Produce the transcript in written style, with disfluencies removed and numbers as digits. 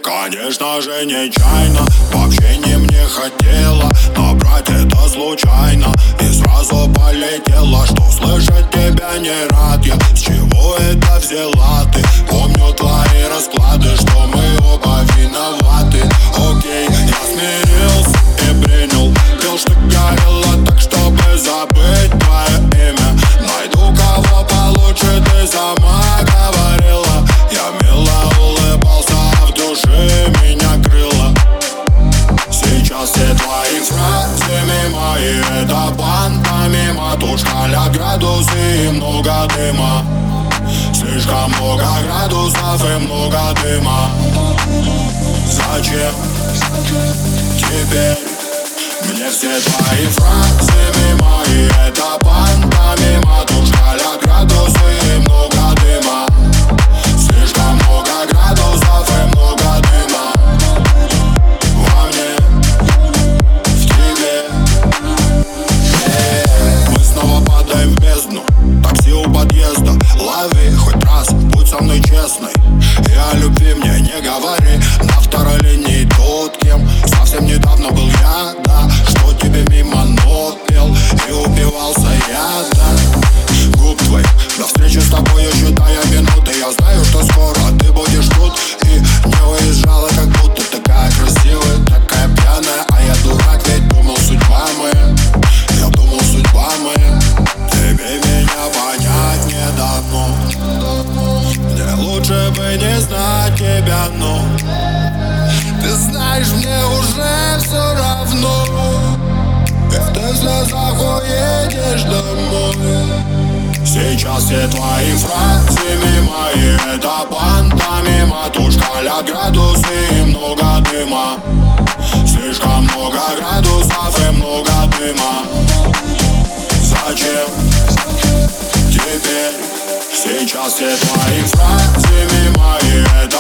Конечно же нечаянно, вообще не мне хотела, но брать это случайно и сразу полетела. Что слышать тебя не рад я, с чего это взяла ты? Помню твои расклады, что мы оба виноваты. Окей, я смирился и принял пил, что горело так, чтобы забыть твое имя. Найду кого получше, ты сама говорила. Я мило улыбался, а в душе меня крыло. Сейчас все твои фразы мимо, и это пантомима. Тут шкаля градусы и много дыма. Слишком много градусов и много дыма. Зачем теперь мне все твои фразы мимо, и это пантомима. Тут шкаля градусы и много дыма. Слишком много градусов и много дыма. Во мне, в тебе. Мы снова падаем в бездну. Такси у подъезда. Лови хоть раз, будь со мной честной. И о любви мне не говори. На второй линии тут кем. Совсем недавно был я, да. Что тебе мимо нот пел и убивался я, да. Губ твоих, до встречи с тобой я считаю минуты. Я знаю, что скоро ты будешь тут. И не уезжала, как будто такая красивая, такая пьяная. А я дурак, ведь думал, судьба моя. Я думал, судьба моя. Тебе меня понять не дано. Мне лучше бы не знать тебя, но ты знаешь, мне уже все равно. И ты в слезах уедешь домой. Сейчас все твои фразы мимо, и это пантомима. Тут шкаля градусы и много дыма. Слишком много градусов и много дыма. Зачем теперь? Сейчас все твои фразы мимо, и это